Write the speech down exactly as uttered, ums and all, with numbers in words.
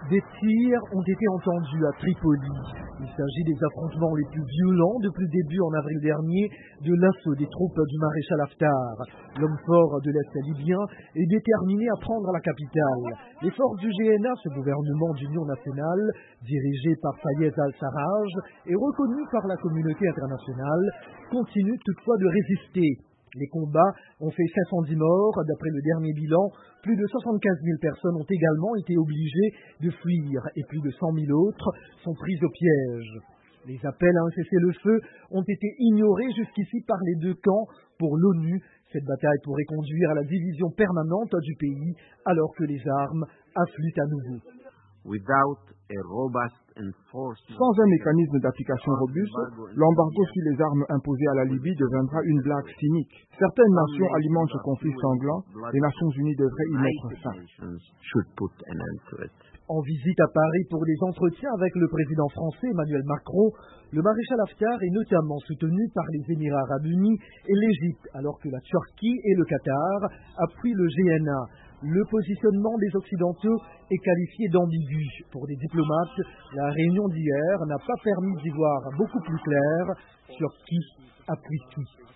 Des tirs ont été entendus à Tripoli. Il s'agit des affrontements les plus violents depuis le début en avril dernier de l'assaut des troupes du maréchal Haftar. L'homme fort de l'Est libyen est déterminé à prendre la capitale. Les forces du G N A, ce gouvernement d'union nationale, dirigé par Fayez al-Sarraj et reconnu par la communauté internationale, continuent toutefois de résister. Les combats ont fait cinq cent dix morts. D'après le dernier bilan, plus de soixante-quinze mille personnes ont également été obligées de fuir et plus de cent mille autres sont prises au piège. Les appels à un cessez-le-feu ont été ignorés jusqu'ici par les deux camps. Pour l'ONU, cette bataille pourrait conduire à la division permanente du pays alors que les armes affluent à nouveau. Sans un mécanisme d'application robuste, l'embargo sur les armes imposé à la Libye deviendra une blague cynique. Certaines nations alimentent ce conflit sanglant. Les Nations Unies devraient y mettre fin. En visite à Paris pour des entretiens avec le président français Emmanuel Macron, le maréchal Haftar est notamment soutenu par les Émirats arabes unis et l'Égypte, alors que la Turquie et le Qatar appuient le G N A. Le positionnement des Occidentaux est qualifié d'ambigu. Pour des diplomates, la réunion d'hier n'a pas permis d'y voir beaucoup plus clair sur qui appuie qui.